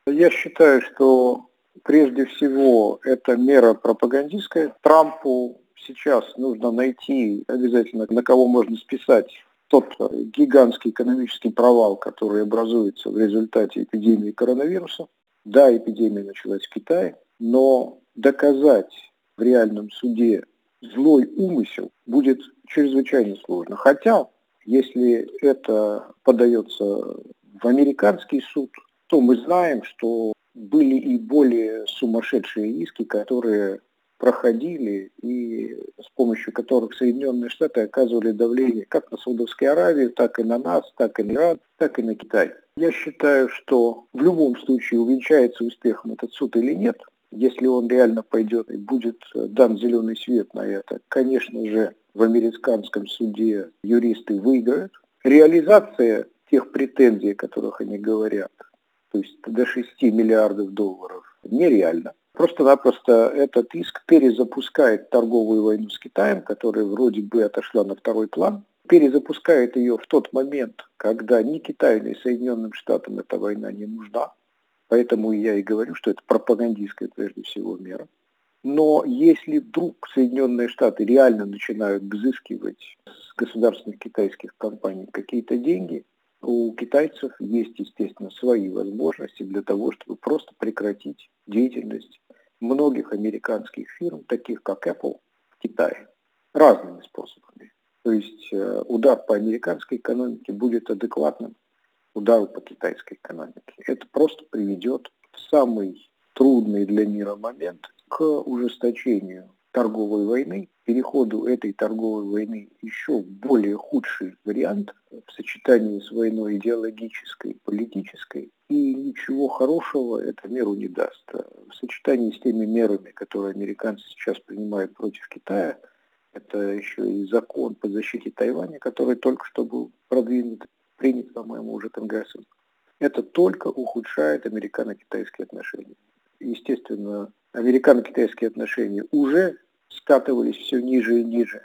Я считаю, что прежде всего это мера пропагандистская. Трампу сейчас нужно найти обязательно, на кого можно списать тот гигантский экономический провал, который образуется в результате эпидемии коронавируса. Да, эпидемия началась в Китае, но доказать в реальном суде злой умысел будет чрезвычайно сложно. Хотя, если это подается в американский суд, то мы знаем, что были и более сумасшедшие иски, которые проходили и с помощью которых Соединенные Штаты оказывали давление как на Саудовскую Аравию, так и на нас, так и на Иран, так и на Китай. Я считаю, что в любом случае увенчается успехом этот суд или нет, если он реально пойдет и будет дан зеленый свет на это, конечно же, в американском суде юристы выиграют. Реализация тех претензий, о которых они говорят, то есть до 6 миллиардов долларов, нереально. Просто-напросто этот иск перезапускает торговую войну с Китаем, которая вроде бы отошла на второй план, перезапускает ее в тот момент, когда ни Китаю, ни Соединенным Штатам эта война не нужна. Поэтому я и говорю, что это пропагандистская прежде всего мера. Но если вдруг Соединенные Штаты реально начинают взыскивать с государственных китайских компаний какие-то деньги, у китайцев есть, естественно, свои возможности для того, чтобы просто прекратить деятельность многих американских фирм, таких как Apple, в Китае, разными способами. То есть удар по американской экономике будет адекватным удару по китайской экономике. Это просто приведет в самый трудный для мира момент к ужесточению торговой войны, переходу этой торговой войны еще в более худший вариант в сочетании с войной идеологической, политической, и ничего хорошего это миру не даст. В сочетании с теми мерами, которые американцы сейчас принимают против Китая, это еще и закон по защите Тайваня, который только что был продвинут, принят, по-моему, уже Конгрессом. Это только ухудшает американо-китайские отношения. Естественно, американо-китайские отношения уже скатывались все ниже и ниже.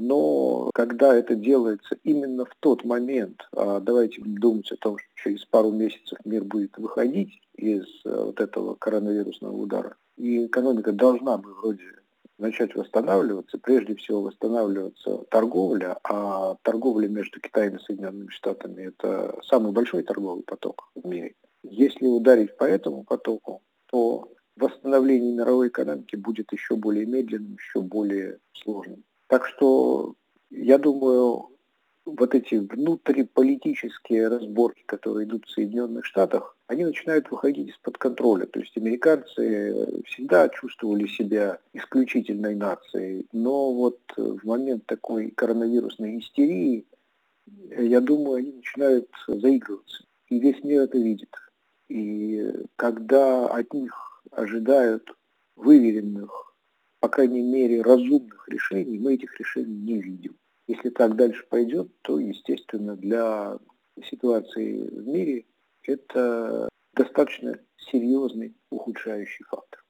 Но когда это делается именно в тот момент, давайте думать о том, что через пару месяцев мир будет выходить из вот этого коронавирусного удара, и экономика должна бы вроде начать восстанавливаться, прежде всего восстанавливаться торговля, а торговля между Китаем и Соединенными Штатами – это самый большой торговый поток в мире. Если ударить по этому потоку, то восстановление мировой экономики будет еще более медленным, еще более сложным. Так что, я думаю, вот эти внутриполитические разборки, которые идут в Соединенных Штатах, они начинают выходить из-под контроля. То есть американцы всегда чувствовали себя исключительной нацией, но вот в момент такой коронавирусной истерии, я думаю, они начинают заигрываться. И весь мир это видит. И когда от них ожидают выверенных, по крайней мере, разумных решений, мы этих решений не видим. Если так дальше пойдет, то, естественно, для ситуации в мире это достаточно серьезный ухудшающий фактор.